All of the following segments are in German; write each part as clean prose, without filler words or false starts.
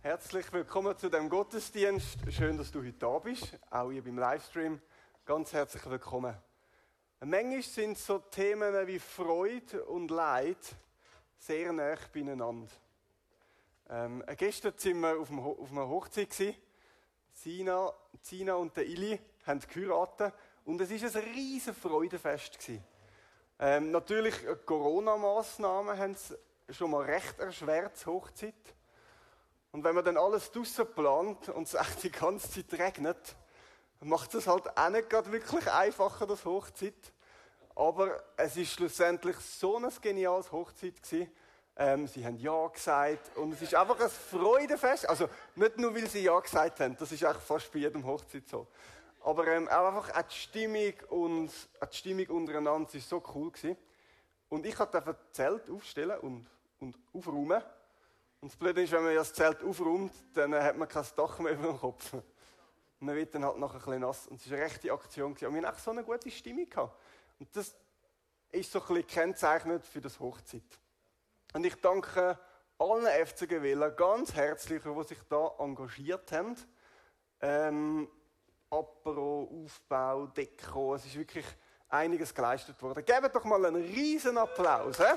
Herzlich willkommen zu dem Gottesdienst. Schön, dass du heute da bist, auch ihr beim Livestream. Ganz herzlich willkommen. Manchmal sind so Themen wie Freude und Leid sehr nah beieinander. Gestern waren wir auf einer Hochzeit. Sina und der Ili haben geheiratet und es war ein riesen Freudenfest. Natürlich, Corona-Massnahmen haben es schon mal recht erschwert, die Hochzeit. Und wenn man dann alles draussen plant und es echt die ganze Zeit regnet, macht es halt auch nicht gerade wirklich einfacher, das Hochzeit. Aber es war schlussendlich so ein geniales Hochzeit gewesen. Sie haben Ja gesagt und es ist einfach ein Freudenfest. Also nicht nur, weil sie Ja gesagt haben, das ist eigentlich fast bei jedem Hochzeit so. Aber auch einfach die Stimmung untereinander war so cool gewesen. Und ich durfte das Zelt aufstellen und aufräumen. Und das Blöde ist, wenn man das Zelt aufräumt, dann hat man kein Dach mehr über dem Kopf. Und man wird dann halt nachher ein bisschen nass. Und es war eine rechte Aktion. Und wir hatten echt so eine gute Stimmung gehabt. Und das ist so ein bisschen kennzeichnend für das Hochzeit. Und ich danke allen FCG Villa ganz herzlich, die sich da engagiert haben. Apero, Aufbau, Deko, es ist wirklich einiges geleistet worden. Gebt doch mal einen riesen Applaus. He?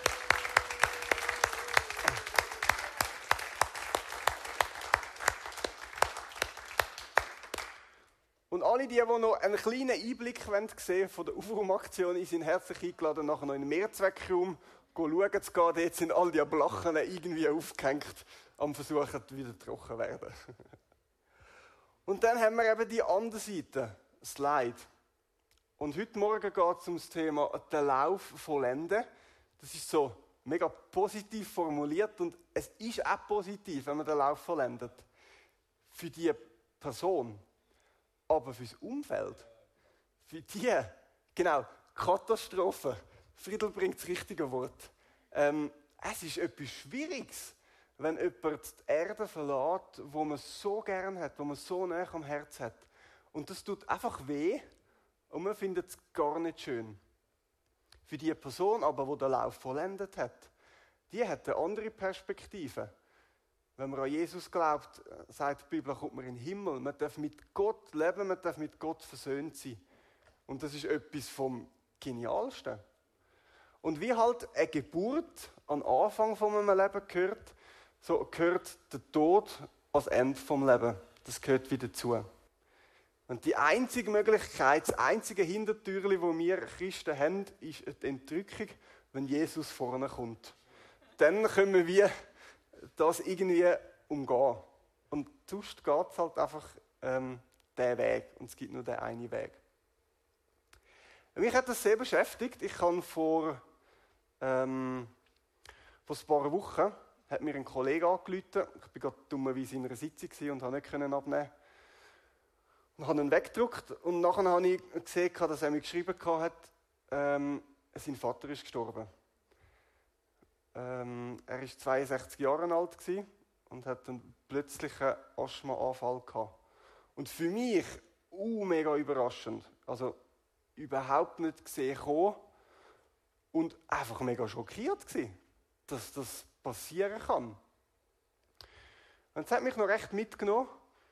Und alle, die noch einen kleinen Einblick sehen von der Aufraumaktion, sind herzlich eingeladen, nachher noch in den Mehrzweckraum schauen zu gehen. Dort sind all die Blachen irgendwie aufgehängt, am Versuchen, wieder trocken zu werden. Und dann haben wir eben die andere Seite, das Leid. Und heute Morgen geht es um das Thema «Der Lauf vollenden». Das ist so mega positiv formuliert und es ist auch positiv, wenn man den Lauf vollendet. Für die Person. Aber fürs Umfeld, für die, genau, Katastrophe, Friedel bringt das richtige Wort. Es ist etwas Schwieriges, wenn jemand die Erde verlässt, wo man so gern hat, wo man so nah am Herz hat. Und das tut einfach weh und man findet es gar nicht schön. Für die Person aber, die den Lauf vollendet hat, die hat eine andere Perspektive. Wenn man an Jesus glaubt, sagt die Bibel, kommt man in den Himmel. Man darf mit Gott leben, man darf mit Gott versöhnt sein. Und das ist etwas vom Genialsten. Und wie halt eine Geburt an den Anfang von einem Leben gehört, so gehört der Tod als Ende vom Leben. Das gehört wieder dazu. Und die einzige Möglichkeit, das einzige Hintertürchen, das wir Christen haben, ist die Entrückung, wenn Jesus vorne kommt. Dann können wir das irgendwie umgehen. Und sonst geht es halt einfach den Weg. Und es gibt nur den einen Weg. Mich hat das sehr beschäftigt. Ich habe vor ein paar Wochen hat mir ein Kollege angerufen. Ich war gerade dummerweise in einer Sitzung und konnte nicht abnehmen. Und habe ihn weggedrückt. Und nachher habe ich gesehen, dass er mir geschrieben hat, sein Vater ist gestorben. Er war 62 Jahre alt und hat einen plötzlichen Asthmaanfall gehabt. Und für mich mega überraschend. Also überhaupt nicht gesehen kommen und einfach mega schockiert gewesen, dass das passieren kann. Und es hat mich noch recht mitgenommen.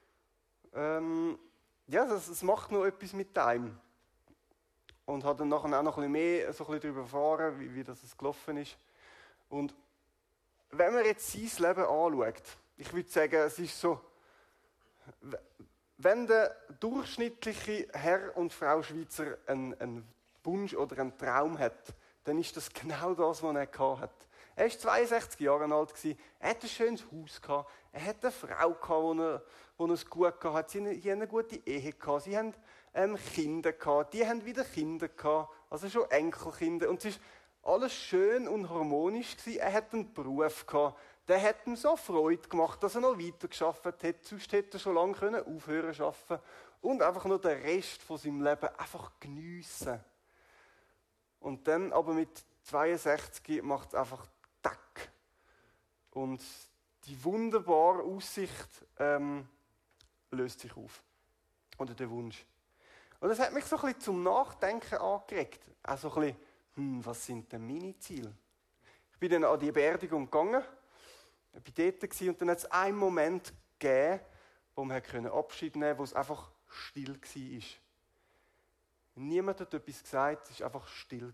Es macht noch etwas mit einem. Und habe dann nachher auch noch ein bisschen mehr darüber erfahren, wie das gelaufen ist. Und wenn man jetzt sein Leben anschaut, ich würde sagen, es ist so, wenn der durchschnittliche Herr und Frau Schweizer einen Wunsch oder einen Traum hat, dann ist das genau das, was er gehabt hat. Er war 62 Jahre alt, er hatte ein schönes Haus, er hatte eine Frau, die es gut hatte, sie hatten eine gute Ehe, sie haben Kinder gehabt, die haben wieder Kinder gehabt, also schon Enkelkinder. Und es ist alles schön und harmonisch gewesen. Er hatte einen Beruf gehabt, der hat ihm so Freude gemacht, dass er noch weiter gearbeitet hat. Sonst hätte er schon lange aufhören zu arbeiten und einfach nur den Rest von seinem Leben einfach geniessen. Und dann aber mit 62 macht es einfach Tack. Und die wunderbare Aussicht löst sich auf. Oder der Wunsch. Und das hat mich so ein bisschen zum Nachdenken angeregt. Auch so ein bisschen, was sind denn meine Ziele? Ich bin dann an die Beerdigung gegangen bin dort gewesen, und dann hat es einen Moment gegeben, wo man Abschied nehmen konnte, wo es einfach still war. Niemand hat etwas gesagt, es war einfach still.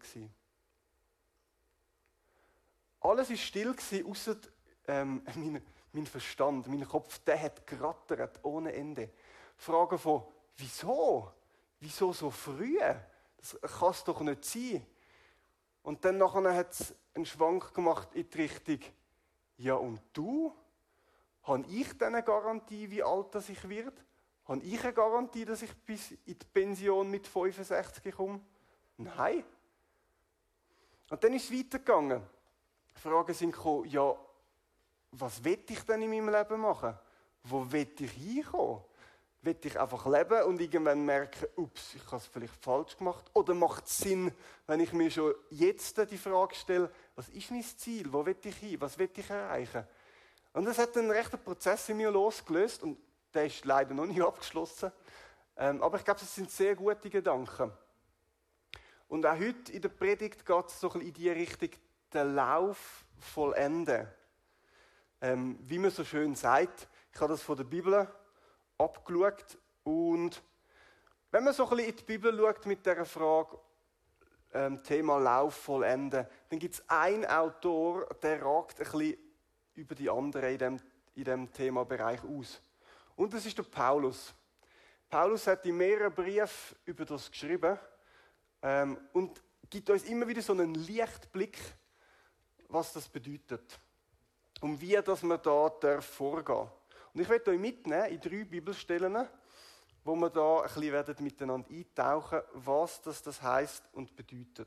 Alles war still, ausser mein Verstand, mein Kopf, der hat gerattert ohne Ende. Fragen von, wieso? Wieso so früh? Das kann es doch nicht sein. Und dann nachher hat es einen Schwank gemacht in die Richtung, ja und du? Habe ich denn eine Garantie, wie alt das ich werde? Habe ich eine Garantie, dass ich bis in die Pension mit 65 komme? Nein. Und dann ist es weitergegangen. Fragen sind gekommen, ja, was will ich denn in meinem Leben machen? Wo will ich hinkommen? Will ich einfach leben und irgendwann merken, ups, ich habe es vielleicht falsch gemacht? Oder macht es Sinn, wenn ich mir schon jetzt die Frage stelle, was ist mein Ziel? Wo will ich hin? Was will ich erreichen? Und das hat einen rechten Prozess in mir losgelöst und der ist leider noch nicht abgeschlossen. Aber ich glaube, das sind sehr gute Gedanken. Und auch heute in der Predigt geht es so ein bisschen in die Richtung, den Lauf vollenden. Wie man so schön sagt, ich habe das von der Bibel abgeschaut. Und wenn man so ein bisschen in die Bibel schaut mit dieser Frage, Thema Lauf vollenden, dann gibt es einen Autor, der ragt ein bisschen über die anderen in diesem Themabereich aus. Und das ist der Paulus. Paulus hat in mehreren Briefen über das geschrieben und gibt uns immer wieder so einen Lichtblick, was das bedeutet. Und wie dass man da vorgehen darf. Und ich werde euch mitnehmen in 3 Bibelstellen, wo wir da ein bisschen miteinander eintauchen, was das heisst und bedeutet.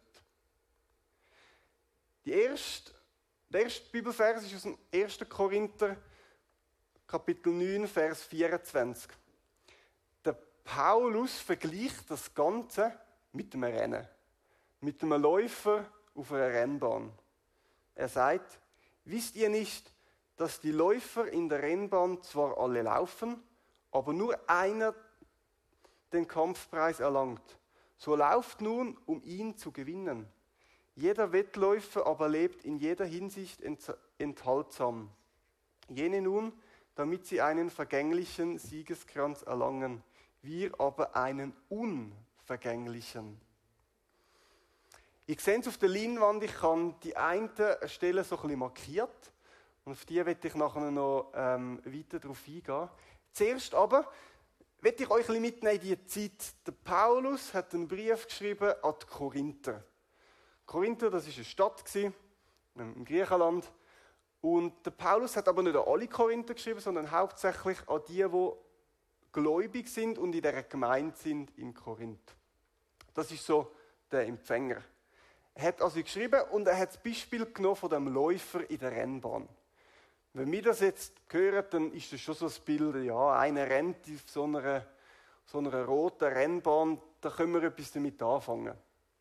Der erste Bibelvers ist aus dem 1. Korinther, Kapitel 9, Vers 24. Der Paulus vergleicht das Ganze mit einem Rennen. Mit einem Läufer auf einer Rennbahn. Er sagt, wisst ihr nicht, dass die Läufer in der Rennbahn zwar alle laufen, aber nur einer den Kampfpreis erlangt. So lauft nun, um ihn zu gewinnen. Jeder Wettläufer aber lebt in jeder Hinsicht enthaltsam. Jene nun, damit sie einen vergänglichen Siegeskranz erlangen, wir aber einen unvergänglichen. Ich sehe es auf der Leinwand, ich habe die eine Stelle so ein bisschen markiert und auf die werde ich nachher noch weiter darauf eingehen. Zuerst aber werde ich euch ein bisschen mitnehmen in die Zeit. Der Paulus hat einen Brief geschrieben an die Korinther. Korinther, das war eine Stadt im Griechenland. Und der Paulus hat aber nicht an alle Korinther geschrieben, sondern hauptsächlich an die gläubig sind und in dieser Gemeinde sind in Korinth. Das ist so der Empfänger. Er hat also geschrieben und er hat das Beispiel genommen von dem Läufer in der Rennbahn. Wenn wir das jetzt hören, dann ist das schon so ein Bild, ja, einer rennt auf so einer roten Rennbahn, da können wir etwas damit anfangen.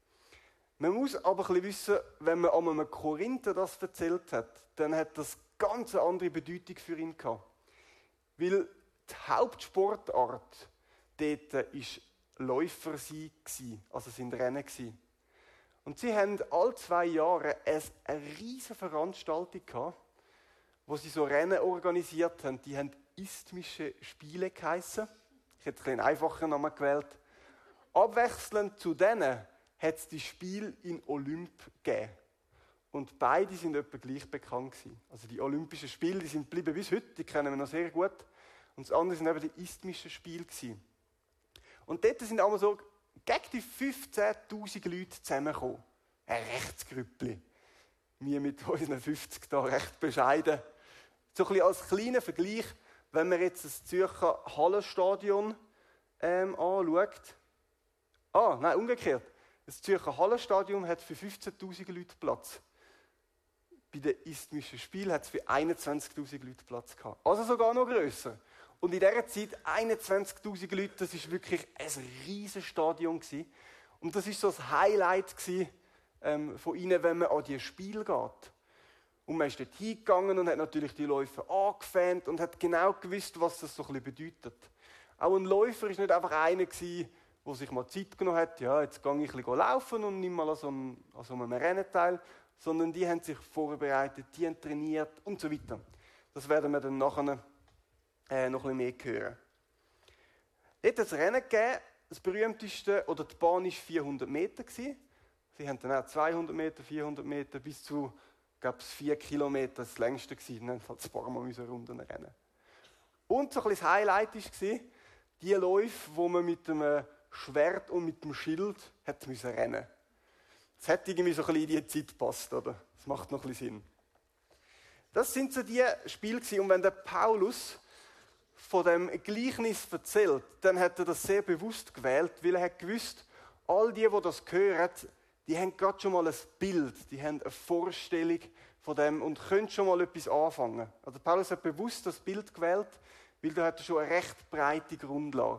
Man muss aber ein bisschen wissen, wenn man einem Korinther das erzählt hat, dann hat das ganz eine andere Bedeutung für ihn gehabt. Weil die Hauptsportart dort war Läufer sein, also sind Rennen gewesen. Und sie haben alle 2 Jahre eine riesige Veranstaltung gehabt, wo sie so Rennen organisiert haben. Die haben Isthmische Spiele geheissen. Ich hätte einen einfachen Namen gewählt. Abwechselnd zu denen hat es die Spiele in Olymp gegeben. Und beide sind etwa gleich bekannt gewesen. Also die Olympischen Spiele, die sind geblieben bis heute, die kennen wir noch sehr gut. Und das andere sind eben die Isthmischen Spiele gewesen. Und dort sind einmal so gegen die 15'000 Leute zusammengekommen. Ein Rechtsgrüppli. Wir mit unseren 50 da recht bescheiden. So ein bisschen als kleiner Vergleich, wenn man jetzt das Zürcher Hallenstadion anschaut. Nein, umgekehrt. Das Zürcher Hallenstadion hat für 15'000 Leute Platz. Bei den Isthmischen Spielen hat es für 21'000 Leute Platz gehabt. Also sogar noch grösser. Und in dieser Zeit 21'000 Leute, das war wirklich ein riesiges Stadion gewesen. Und das war so das Highlight gewesen, von ihnen, wenn man an die Spiele geht. Und man ist dort hingegangen und hat natürlich die Läufer angefängt und hat genau gewusst, was das so ein bisschen bedeutet. Auch ein Läufer war nicht einfach einer gewesen, der sich mal Zeit genommen hat, ja, jetzt gehe ich ein bisschen laufen und nehme mal an so einem Rennen teil, sondern die haben sich vorbereitet, die haben trainiert und so weiter. Das werden wir dann nachher noch ein bisschen mehr hören. Dort hat es Rennen gegeben, das berühmteste, oder die Bahn war 400 Meter. Sie haben dann auch 200 Meter, 400 Meter, bis zu, ich glaube, 4 Kilometer das längste gewesen. Dann halt ein paar Mal Runden rennen. Und so ein bisschen das Highlight war, die Läufe, wo man mit dem Schwert und mit dem Schild hat müssen rennen. Das hat irgendwie so ein bisschen in die Zeit gepasst, oder? Das macht noch ein bisschen Sinn. Das sind so die Spiele gewesen. Und wenn der Paulus von dem Gleichnis erzählt, dann hat er das sehr bewusst gewählt, weil er hat gewusst, all die das hören, die haben gerade schon mal ein Bild, die haben eine Vorstellung von dem und können schon mal etwas anfangen. Also Paulus hat bewusst das Bild gewählt, weil da hat er schon eine recht breite Grundlage.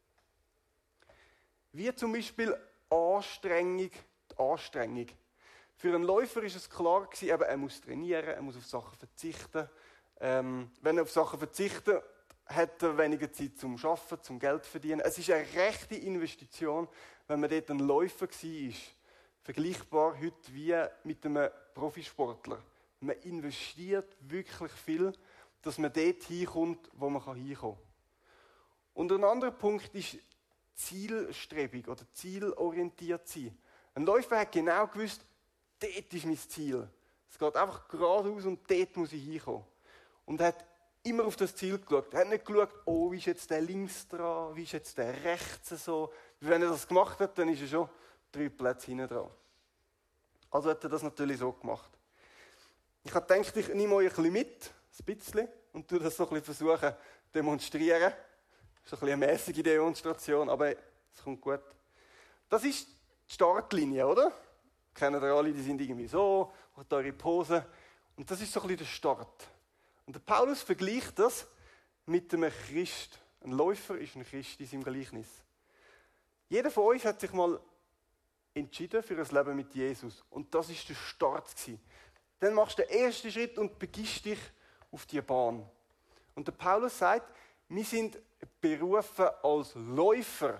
Wie zum Beispiel die Anstrengung. Für einen Läufer ist es klar gewesen, eben, er muss trainieren, er muss auf Sachen verzichten. Wenn er auf Sachen verzichtet, hat er weniger Zeit zum Arbeiten, zum Geld verdienen. Es ist eine rechte Investition, wenn man dort ein Läufer war. Vergleichbar heute wie mit einem Profisportler. Man investiert wirklich viel, dass man dort hinkommt, wo man hinkommen kann. Und ein anderer Punkt ist zielstrebig oder zielorientiert sein. Ein Läufer hat genau gewusst, dort ist mein Ziel. Es geht einfach geradeaus und dort muss ich hinkommen. Und er hat immer auf das Ziel geschaut. Er hat nicht geschaut, oh, wie ist jetzt der links dran, wie ist jetzt der rechts so. Wenn er das gemacht hat, dann ist er schon 3 Plätze hinten dran. Also hat er das natürlich so gemacht. Ich habe gedacht, ich nehme euch ein bisschen, und tue das so ein bisschen versuchen zu demonstrieren. Das ist ein bisschen eine mäßige Demonstration, aber es kommt gut. Das ist die Startlinie, oder? Kennen ihr alle, die sind irgendwie so, macht eure Pose. Und das ist so ein bisschen der Start. Und der Paulus vergleicht das mit einem Christ. Ein Läufer ist ein Christ in seinem Gleichnis. Jeder von uns hat sich mal entschieden für ein Leben mit Jesus. Und das war der Start. Dann machst du den ersten Schritt und begibst dich auf die Bahn. Und der Paulus sagt, wir sind berufen als Läufer.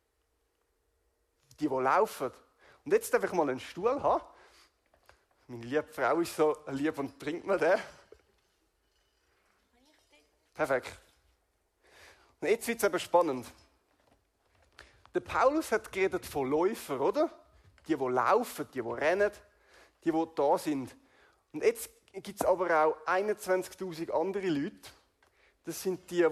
Die laufen. Und jetzt darf ich mal einen Stuhl haben. Meine liebe Frau ist so lieb und bringt mir den. Perfekt. Und jetzt wird es eben spannend. Der Paulus hat geredet von Läufern, oder? Die laufen, die rennen, die da sind. Und jetzt gibt es aber auch 21'000 andere Leute. Das sind die,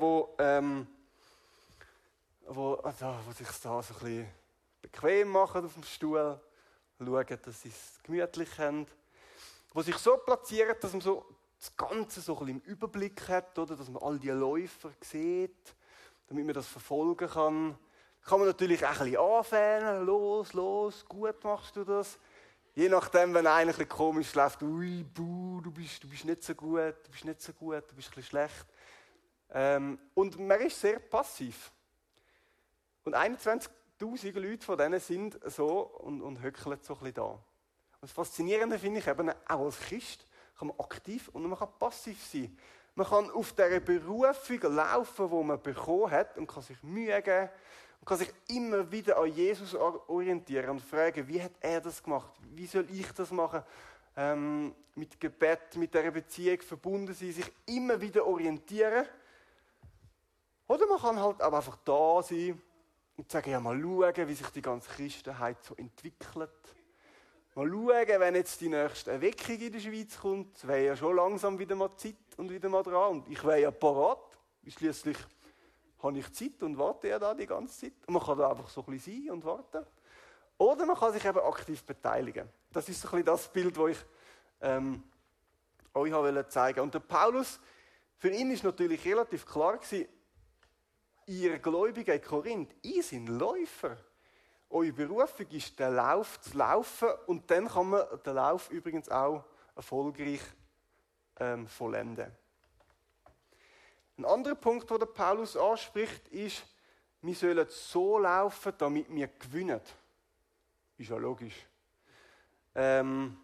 die sich da so ein bisschen bequem machen auf dem Stuhl, schauen, dass sie es gemütlich haben, die sich so platzieren, dass man so das Ganze so ein bisschen im Überblick hat, oder? Dass man all die Läufer sieht, damit man das verfolgen kann. Kann man natürlich auch ein bisschen anfangen, los, gut machst du das. Je nachdem, wenn einer ein bisschen komisch läuft, ui, buh, du bist nicht so gut, du bist ein bisschen schlecht. Und man ist sehr passiv. Und 21'000 Leute von denen sind so und höckeln so ein bisschen da. Und das Faszinierende finde ich eben, auch als Christ kann man aktiv und man kann passiv sein. Man kann auf dieser Berufung laufen, die man bekommen hat und kann sich Mühe geben und kann sich immer wieder an Jesus orientieren und fragen, wie hat er das gemacht? Wie soll ich das machen? Mit Gebet, mit dieser Beziehung verbunden sein, sich immer wieder orientieren. Oder man kann halt auch einfach da sein und sagen, ja, mal schauen, wie sich die ganze Christenheit so entwickelt. Mal schauen, wenn jetzt die nächste Erweckung in der Schweiz kommt, es wäre ja schon langsam wieder mal Zeit und wieder mal dran. Und ich wäre ja parat. Schliesslich habe ich Zeit und warte ja da die ganze Zeit. Und man kann da einfach so ein bisschen sein und warten. Oder man kann sich eben aktiv beteiligen. Das ist so ein bisschen das Bild, das ich euch zeigen wollte. Und der Paulus, für ihn ist natürlich relativ klar gewesen, ihr Gläubigen in Korinth, ihr seid Läufer. Eure Berufung ist, den Lauf zu laufen und dann kann man den Lauf übrigens auch erfolgreich vollenden. Ein anderer Punkt, den der Paulus anspricht, ist, wir sollen so laufen, damit wir gewinnen. Ist ja logisch. Das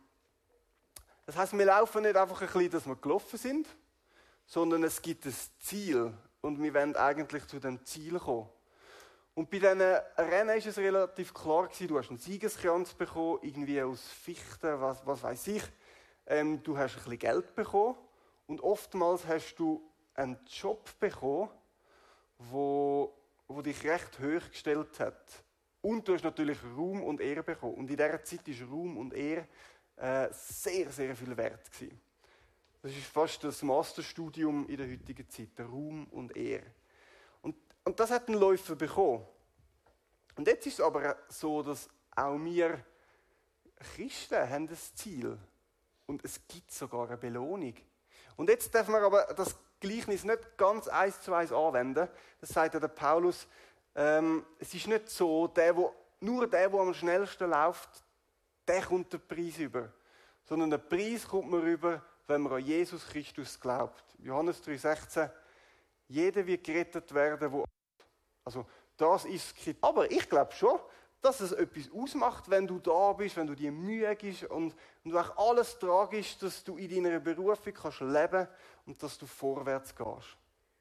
heisst, wir laufen nicht einfach ein bisschen, dass wir gelaufen sind, sondern es gibt ein Ziel und wir wollen eigentlich zu dem Ziel kommen. Und bei diesen Rennen ist es relativ klar gewesen, du hast einen Siegeskranz bekommen, irgendwie aus Fichten, was weiß ich. Du hast ein bisschen Geld bekommen Und oftmals hast du einen Job bekommen, wo dich recht hoch gestellt hat. Und du hast natürlich Ruhm und Ehre bekommen. Und in dieser Zeit war Ruhm und Ehre sehr, sehr viel wert gewesen. Das ist fast das Masterstudium in der heutigen Zeit, der Ruhm und Ehre. Und das hat ein Läufer bekommen. Und jetzt ist es aber so, dass auch wir Christen haben ein Ziel. Und es gibt sogar eine Belohnung. Und jetzt dürfen wir aber das Gleichnis nicht ganz 1:1 anwenden. Das sagt ja der Paulus. Es ist nicht so, nur der am schnellsten läuft, der kommt den Preis über. Sondern den Preis kommt man über, wenn man an Jesus Christus glaubt. Johannes 3,16. Jeder wird gerettet werden, also das ist das. Aber ich glaube schon, dass es etwas ausmacht, wenn du da bist, wenn du dir Mühe gibst und du auch alles tragst, dass du in deiner Berufung kannst leben und dass du vorwärts gehst.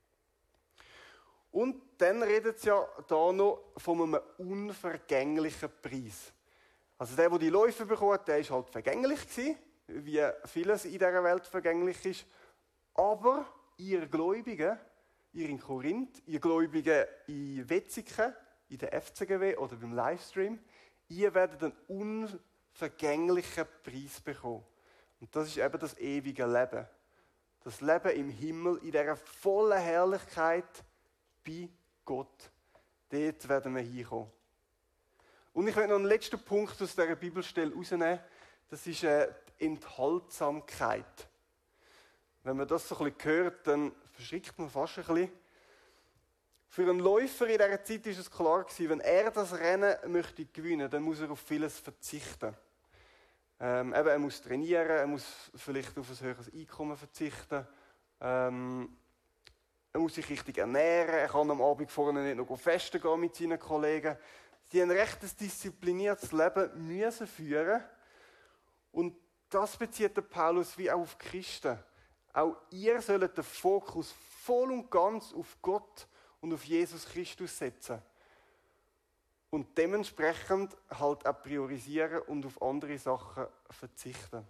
Und dann redet es ja da noch von einem unvergänglichen Preis. Also der die Läufe bekommen hat, der war halt vergänglich gewesen, wie vieles in dieser Welt vergänglich ist. Aber ihr Gläubigen, ihr in Korinth, ihr Gläubigen in Wetzikon, in der FCGW oder beim Livestream, ihr werdet einen unvergänglichen Preis bekommen. Und das ist eben das ewige Leben. Das Leben im Himmel, in dieser vollen Herrlichkeit bei Gott. Dort werden wir hinkommen. Und ich will noch einen letzten Punkt aus dieser Bibelstelle herausnehmen. Das ist die Enthaltsamkeit. Wenn man das so ein bisschen hört, dann verschrickt man fast ein bisschen. Für einen Läufer in dieser Zeit war es klar gewesen, wenn er das Rennen möchte gewinnen, dann muss er auf vieles verzichten. Er muss trainieren, er muss vielleicht auf ein höheres Einkommen verzichten. Er muss sich richtig ernähren, er kann am Abend vorne nicht noch festen gehen mit seinen Kollegen. Sie haben ein recht diszipliniertes Leben müssen führen. Und das bezieht der Paulus wie auch auf Christen. Auch ihr sollt den Fokus voll und ganz auf Gott und auf Jesus Christus setzen. Und dementsprechend halt auch priorisieren und auf andere Sachen verzichten.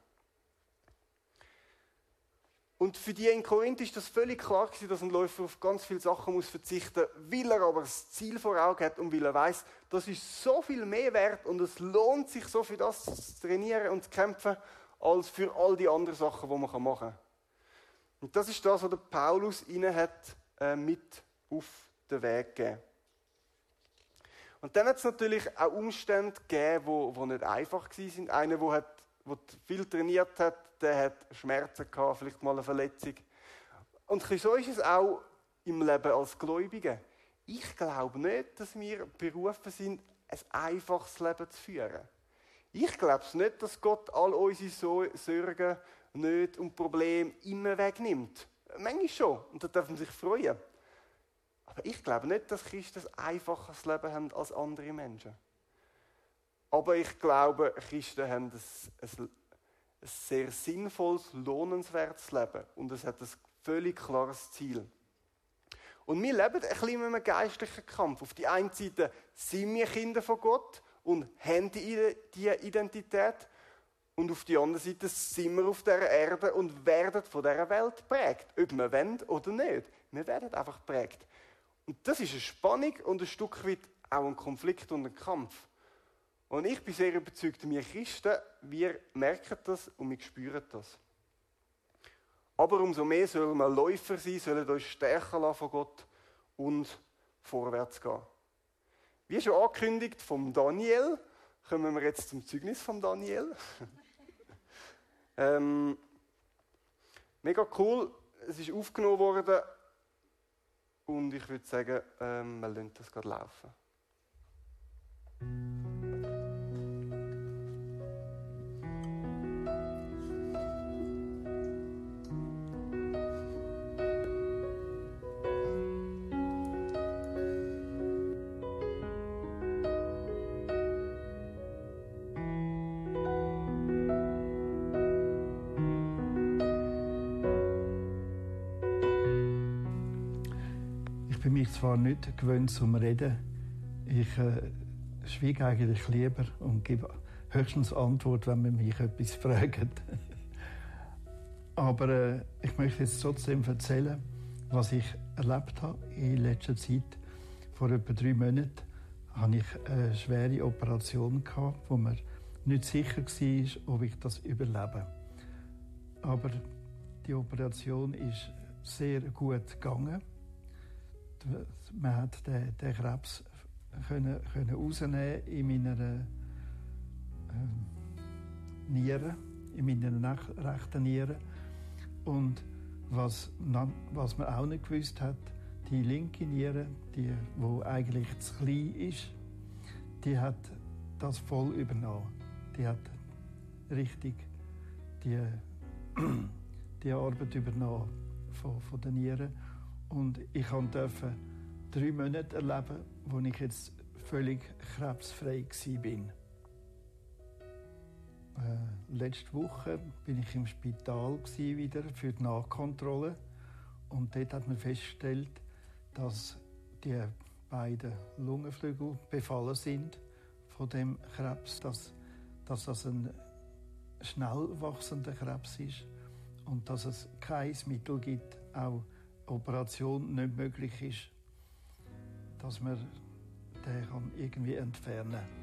Und für die in Korinth ist das völlig klar gewesen, dass ein Läufer auf ganz viele Sachen muss verzichten muss, weil er aber das Ziel vor Augen hat und weil er weiss, das ist so viel mehr wert und es lohnt sich so für das zu trainieren und zu kämpfen, als für all die anderen Sachen, die man machen kann. Und das ist das, was der Paulus ihnen hat mit auf den Weg gegeben. Und dann hat es natürlich auch Umstände gegeben, die nicht einfach waren. Einer, der viel trainiert hat, der hat Schmerzen gehabt, vielleicht mal eine Verletzung. Und so ist es auch im Leben als Gläubige. Ich glaube nicht, dass wir berufen sind, ein einfaches Leben zu führen. Ich glaube nicht, dass Gott all unsere Sorgen, Nöte und Probleme immer wegnimmt. Manchmal schon, und da dürfen sich freuen. Aber ich glaube nicht, dass Christen ein einfaches Leben haben als andere Menschen. Aber ich glaube, Christen haben ein sehr sinnvolles, lohnenswertes Leben. Und es hat ein völlig klares Ziel. Und wir leben ein bisschen in einem geistlichen Kampf. Auf die einen Seite sind wir Kinder von Gott und haben die Identität. Und auf die andere Seite sind wir auf dieser Erde und werden von dieser Welt geprägt. Ob wir wollen oder nicht. Wir werden einfach geprägt. Und das ist eine Spannung und ein Stück weit auch ein Konflikt und ein Kampf. Und ich bin sehr überzeugt, wir Christen, wir merken das und wir spüren das. Aber umso mehr sollen wir Läufer sein, sollen uns stärken lassen von Gott und vorwärts gehen. Wie schon angekündigt vom Daniel, kommen wir jetzt zum Zeugnis von Daniel. Mega cool, es ist aufgenommen worden und ich würde sagen, wir lassen das gerade laufen. Ich bin mich zwar nicht gewöhnt zum Reden, ich schweige eigentlich lieber und gebe höchstens Antwort, wenn man mich etwas fragt. Aber ich möchte jetzt trotzdem erzählen, was ich erlebt habe in letzter Zeit. Vor etwa 3 Monaten hatte ich eine schwere Operation, wo mir nicht sicher war, ob ich das überlebe. Aber die Operation ist sehr gut gegangen. Man hat den Krebs können rausnehmen in meiner Niere, in meiner rechten Niere. Und was man auch nicht gewusst hat, die linke Niere, die eigentlich zu klein ist, die hat das voll übernommen. Die hat richtig die Arbeit übernommen von der Niere. Und ich durfte 3 Monate erleben, wo ich jetzt völlig krebsfrei war. Letzte Woche bin ich im Spital wieder für die Nachkontrolle. Und dort hat man festgestellt, dass die beiden Lungenflügel befallen sind von dem Krebs, dass das ein schnell wachsender Krebs ist und dass es kein Mittel gibt, auch Operation nicht möglich ist, dass man den irgendwie entfernen kann.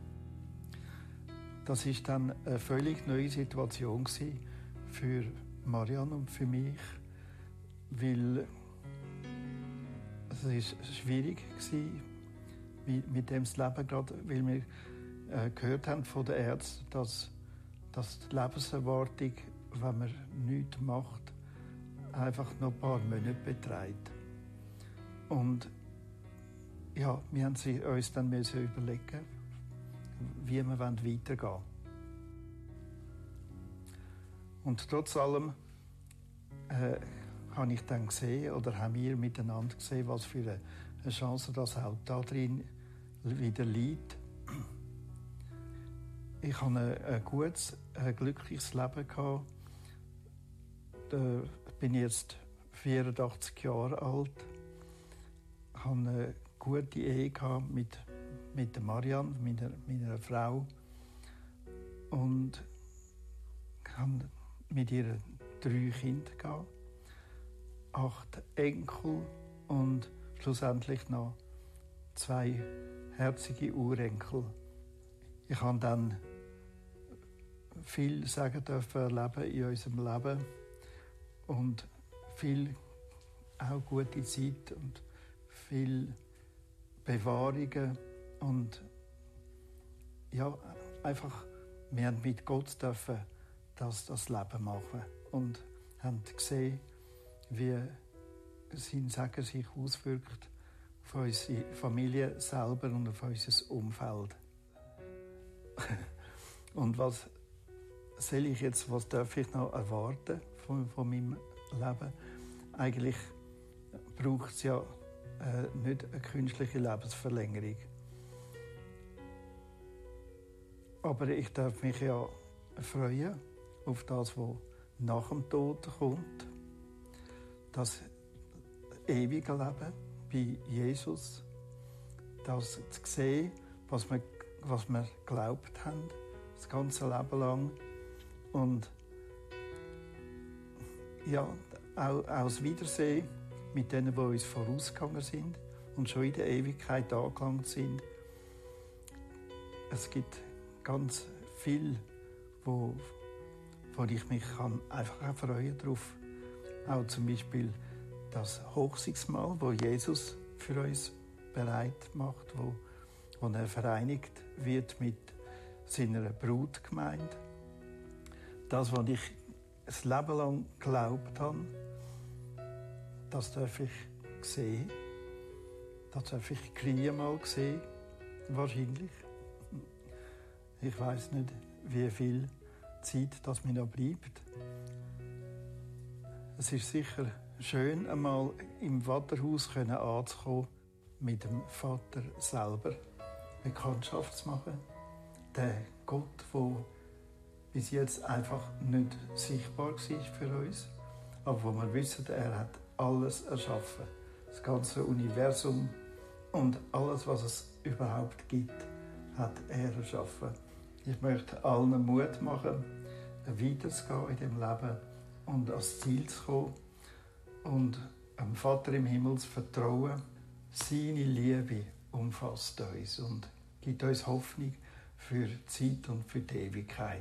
Das ist dann eine völlig neue Situation für Marianne und für mich, weil es ist schwierig war, mit dem zu leben, gerade weil wir gehört haben von den Ärzten, dass die Lebenserwartung, wenn man nichts macht, einfach noch ein paar Monate beträgt. Und ja, wir haben uns dann überlegen, wie wir weitergehen wollen. Und trotz allem habe ich dann gesehen, oder haben wir miteinander gesehen, was für eine Chance das auch da drin wieder liegt. Ich hatte ein gutes, glückliches Leben gehabt. Ich bin jetzt 84 Jahre alt, hatte eine gute Ehe gehabt mit der Marianne, meiner Frau, und hatte mit ihr 3 Kinder gehabt, 8 Enkel und schlussendlich noch 2 herzige Urenkel. Ich habe dann viel sagen dürfen erleben in unserem Leben und viel auch gute Zeit und viel Bewahrungen und ja, einfach, wir haben mit Gott dürfen das Leben machen und haben gesehen, wie sein Segen sich auswirkt auf unsere Familie selber und auf unser Umfeld. Und was darf ich noch erwarten von meinem Leben? Eigentlich braucht es ja nicht eine künstliche Lebensverlängerung. Aber ich darf mich ja freuen auf das, was nach dem Tod kommt. Das ewige Leben bei Jesus. Das zu sehen, was wir geglaubt haben, das ganze Leben lang. Und ja, auch das Wiedersehen mit denen, die uns vorausgegangen sind und schon in der Ewigkeit angelangt sind. Es gibt ganz viel, wo ich mich einfach freuen darauf. Auch zum Beispiel das Hochzeitsmahl, wo Jesus für uns bereit macht, wo er vereinigt wird mit seiner Brutgemeinde. Das, was ich ein Leben lang geglaubt habe, das darf ich sehen. Das darf ich mal sehen, wahrscheinlich. Ich weiß nicht, wie viel Zeit das mir noch bleibt. Es ist sicher schön, einmal im Vaterhaus anzukommen, mit dem Vater selber Bekanntschaft zu machen. Der Gott, der bis jetzt einfach nicht sichtbar war für uns, aber wo wir wissen, er hat alles erschaffen. Das ganze Universum und alles, was es überhaupt gibt, hat er erschaffen. Ich möchte allen Mut machen, weiterzugehen in dem Leben und ans Ziel zu kommen und am Vater im Himmel zu vertrauen. Seine Liebe umfasst uns und gibt uns Hoffnung für die Zeit und für die Ewigkeit.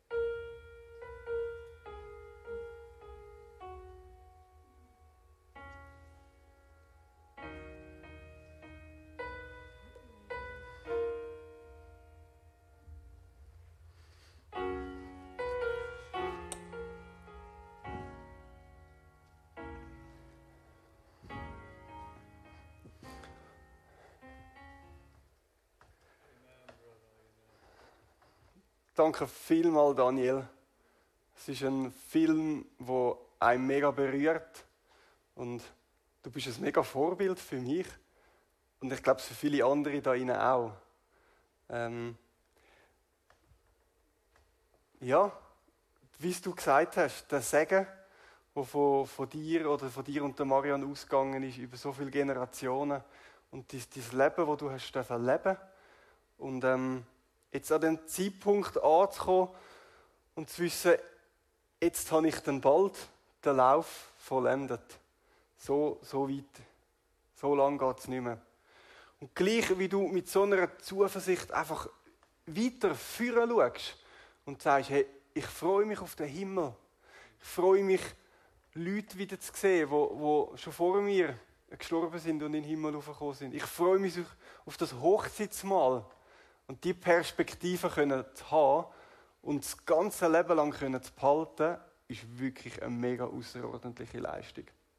Danke vielmals, Daniel. Es ist ein Film, der einen mega berührt. Und du bist ein mega Vorbild für mich. Und ich glaube, für viele andere da drinnen auch. Ja, wie du gesagt hast, der Segen, der von dir oder von dir und der Marian ausgegangen ist über so viele Generationen. Und dein Leben, das du hast leben. Und jetzt an den Zeitpunkt anzukommen und zu wissen, jetzt habe ich dann bald den Lauf vollendet. So weit, so lange geht es nicht mehr. Und gleich wie du mit so einer Zuversicht einfach weiter führen schaust und sagst, hey, ich freue mich auf den Himmel. Ich freue mich, Leute wieder zu sehen, die schon vor mir gestorben sind und in den Himmel aufgekommen sind. Ich freue mich auf das Hochzeitsmahl. Und die Perspektive zu haben und das ganze Leben lang zu behalten, ist wirklich eine mega außerordentliche Leistung.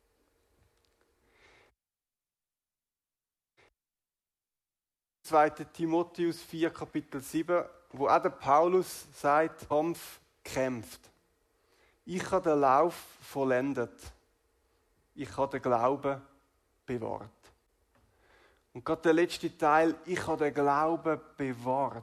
2. Timotheus 4, Kapitel 7, wo auch der Paulus sagt, Kampf kämpft. Ich habe den Lauf vollendet. Ich habe den Glauben bewahrt. Und gerade der letzte Teil, ich habe den Glauben bewahrt.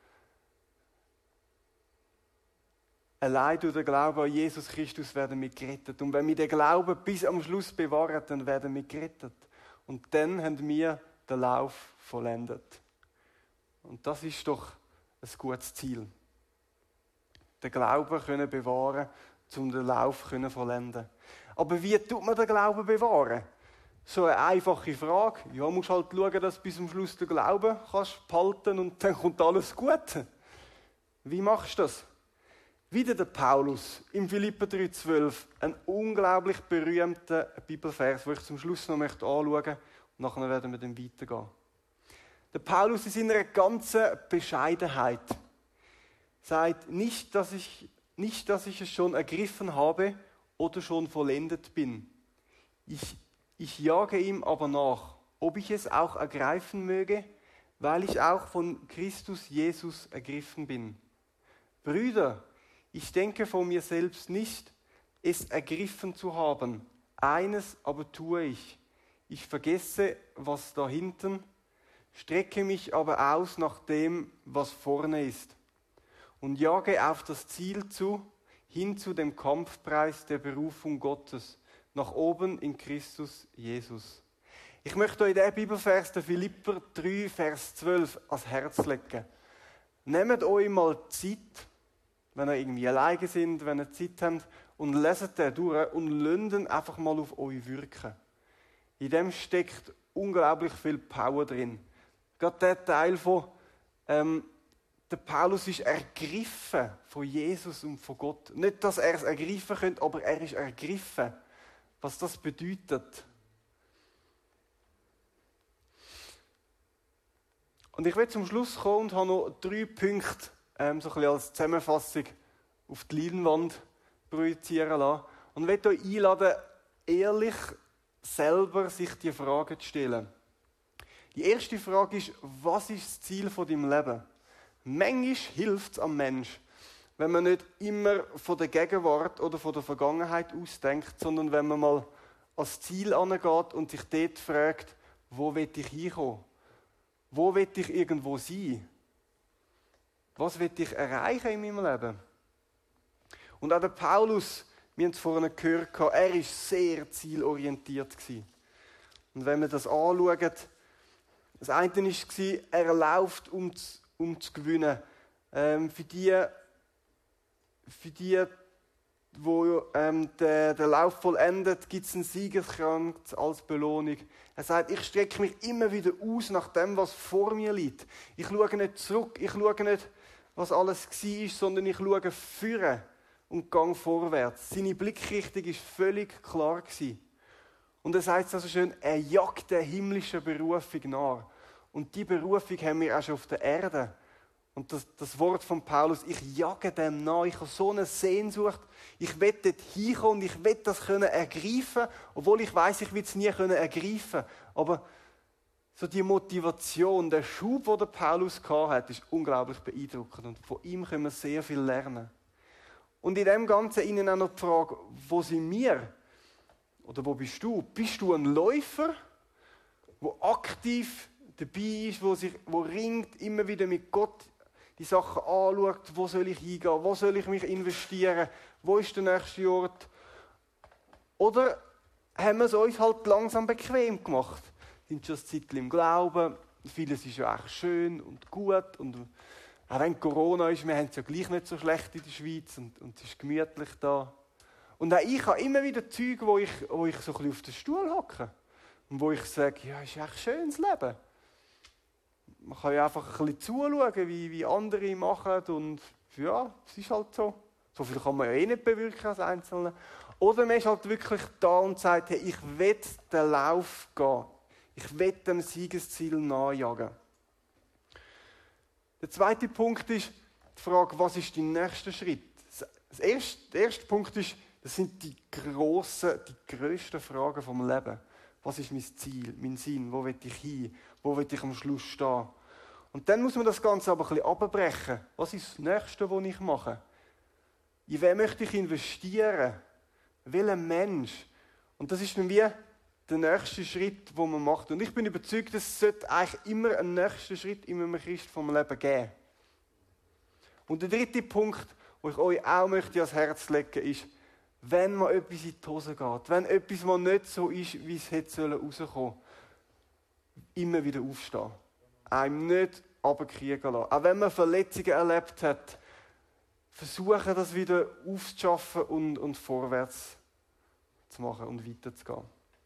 Allein durch den Glauben an Jesus Christus werden wir gerettet. Und wenn wir den Glauben bis am Schluss bewahren, dann werden wir gerettet. Und dann haben wir den Lauf vollendet. Und das ist doch ein gutes Ziel. Den Glauben können bewahren, um den Lauf vollenden. Aber wie tut man den Glauben bewahren? So eine einfache Frage. Ja, du musst halt schauen, dass du bis zum Schluss den Glauben kannst behalten und dann kommt alles gut. Wie machst du das? Wieder der Paulus im Philipper 3,12, ein unglaublich berühmter Bibelvers, den ich zum Schluss noch anschauen möchte. Und nachher werden wir dann weitergehen. Der Paulus in seiner ganzen Bescheidenheit sagt, nicht, dass ich es schon ergriffen habe oder schon vollendet bin. Ich jage ihm aber nach, ob ich es auch ergreifen möge, weil ich auch von Christus Jesus ergriffen bin. Brüder, ich denke von mir selbst nicht, es ergriffen zu haben. Eines aber tue ich. Ich vergesse, was da hinten, strecke mich aber aus nach dem, was vorne ist und jage auf das Ziel zu, hin zu dem Kampfpreis der Berufung Gottes, nach oben in Christus Jesus. Ich möchte euch den Bibelvers, der Philipper 3, Vers 12, ans Herz legen. Nehmt euch mal Zeit, wenn ihr irgendwie alleine sind, wenn ihr Zeit habt, und leset den durch und lasst ihn einfach mal auf euch wirken. In dem steckt unglaublich viel Power drin. Gerade der Teil von, der Paulus ist ergriffen von Jesus und von Gott. Nicht, dass er es ergreifen könnte, aber er ist ergriffen. Was das bedeutet. Und ich will zum Schluss kommen und habe noch 3 Punkte so ein bisschen als Zusammenfassung auf die Leinwand projizieren lassen. Und ich will euch einladen, ehrlich selber sich die Fragen zu stellen. Die erste Frage ist, was ist das Ziel von deinem Leben? Manchmal hilft es am Mensch, wenn man nicht immer von der Gegenwart oder von der Vergangenheit ausdenkt, sondern wenn man mal ans Ziel angeht und sich dort fragt, wo will ich hinkommen? Wo will ich irgendwo sein? Was will ich erreichen in meinem Leben? Und auch der Paulus, wir haben es vorhin gehört, er war sehr zielorientiert. Und wenn wir das anschauen, das eine war, er läuft, um zu gewinnen. Für die, wo der Lauf vollendet, gibt es einen Siegeskranz als Belohnung. Er sagt, ich strecke mich immer wieder aus nach dem, was vor mir liegt. Ich schaue nicht zurück, ich schaue nicht, was alles war, sondern ich schaue vorne und gehe vorwärts. Seine Blickrichtung war völlig klar. Und er sagt also schön, er jagt der himmlischen Berufung nach. Und die Berufung haben wir auch schon auf der Erde. Und das Wort von Paulus, ich jage dem nach, ich habe so eine Sehnsucht, ich will dort hinkommen und ich will das können ergreifen, obwohl ich weiss, ich will es nie können ergreifen. Aber so die Motivation, der Schub, den der Paulus hatte, ist unglaublich beeindruckend und von ihm können wir sehr viel lernen. Und in dem Ganzen ihnen auch noch die Frage, wo sind wir? Oder wo bist du? Bist du ein Läufer, der aktiv dabei ist, wo ringt, immer wieder mit Gott die Sachen anschaut, wo soll ich hingehen, wo soll ich mich investieren, wo ist der nächste Ort? Oder haben wir es uns halt langsam bequem gemacht? Sind schon ein Zeitchen im Glauben, vieles ist ja echt schön und gut und auch wenn Corona ist, wir haben es ja gleich nicht so schlecht in der Schweiz und es ist gemütlich da. Und auch ich habe immer wieder Zeug, wo ich so ein bisschen auf den Stuhl hocke und wo ich sage, ja, ist echt schön das Leben. Man kann ja einfach ein bisschen zuschauen, wie andere machen und ja, es ist halt so. So viel kann man ja eh nicht bewirken als Einzelne. Oder man ist halt wirklich da und sagt, hey, ich will den Lauf gehen. Ich will dem Siegesziel nachjagen. Der zweite Punkt ist die Frage, was ist dein nächster Schritt? Der erste Punkt ist, das sind die grössten Fragen vom Leben. Was ist mein Ziel, mein Sinn? Wo will ich hin? Wo will ich am Schluss stehen? Und dann muss man das Ganze aber ein bisschen abbrechen. Was ist das Nächste, was ich mache? In wen möchte ich investieren? Welcher Mensch? Und das ist dann wie der nächste Schritt, den man macht. Und ich bin überzeugt, es sollte eigentlich immer einen nächsten Schritt in einem Christ vom Leben geben. Und der dritte Punkt, den ich euch auch möchte ans Herz legen, ist, wenn mal etwas in die Hose geht, wenn etwas mal nicht so ist, wie es hätte rauskommen sollen, immer wieder aufstehen. Einem nicht runterkriegen lassen. Auch wenn man Verletzungen erlebt hat, versuchen, das wieder aufzuschaffen und vorwärts zu machen und weiterzugehen.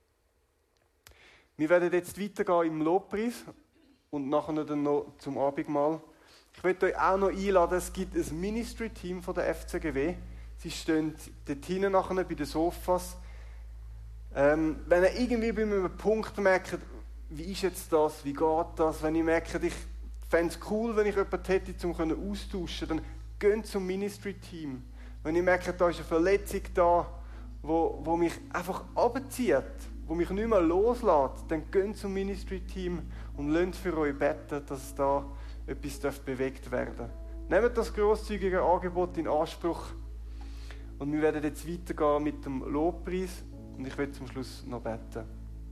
Wir werden jetzt weitergehen im Lobpreis und nachher dann noch zum Abendmahl. Ich möchte euch auch noch einladen, es gibt ein Ministry-Team von der FCGW. Sie stehen dort hinten nachher bei den Sofas. Wenn ihr irgendwie bei einem Punkt merkt, wie ist jetzt das, wie geht das, wenn ich merke, ich fände es cool, wenn ich jemanden hätte, um austauschen, dann geht zum Ministry-Team. Wenn ich merke, da ist eine Verletzung da, wo mich einfach abzieht, wo mich nicht mehr loslässt, dann geht zum Ministry-Team und lasst für euch beten, dass da etwas bewegt werden darf. Nehmt das grosszügige Angebot in Anspruch und wir werden jetzt weitergehen mit dem Lobpreis und ich werde zum Schluss noch beten.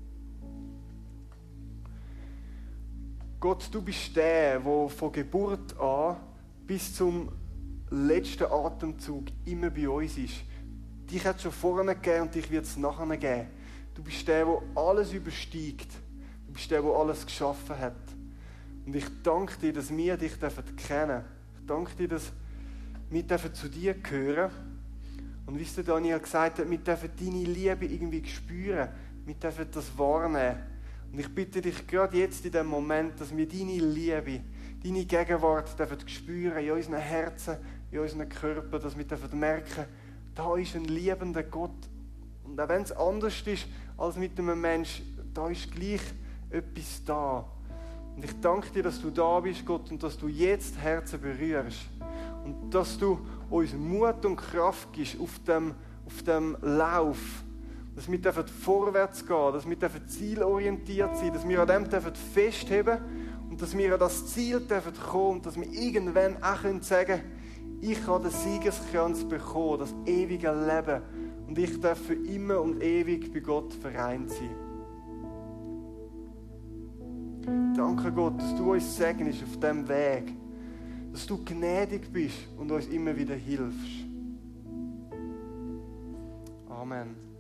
Gott, du bist der von Geburt an bis zum letzten Atemzug immer bei uns ist. Dich hat es schon vorne gegeben und dich wird es nachher geben. Du bist der alles übersteigt. Du bist der alles geschaffen hat. Und ich danke dir, dass wir dich kennen dürfen. Ich danke dir, dass wir zu dir gehören. Und wie es der Daniel gesagt hat, wir dürfen deine Liebe irgendwie spüren. Wir dürfen das wahrnehmen. Und ich bitte dich gerade jetzt in dem Moment, dass wir deine Liebe, deine Gegenwart dürfen spüren in unseren Herzen, in unseren Körpern, dass wir dürfen merken, da ist ein liebender Gott. Und auch wenn es anders ist als mit einem Menschen, da ist gleich etwas da. Und ich danke dir, dass du da bist, Gott, und dass du jetzt Herzen berührst. Und dass du uns Mut und Kraft gibst auf dem Lauf. Dass wir vorwärts gehen, dass wir zielorientiert sein, dass wir an dem festheben und dass wir an das Ziel kommen und dass wir irgendwann auch sagen können, ich habe den Siegeskranz bekommen, das ewige Leben. Und ich darf für immer und ewig bei Gott vereint sein. Danke Gott, dass du uns segnest auf diesem Weg. Dass du gnädig bist und uns immer wieder hilfst. Amen.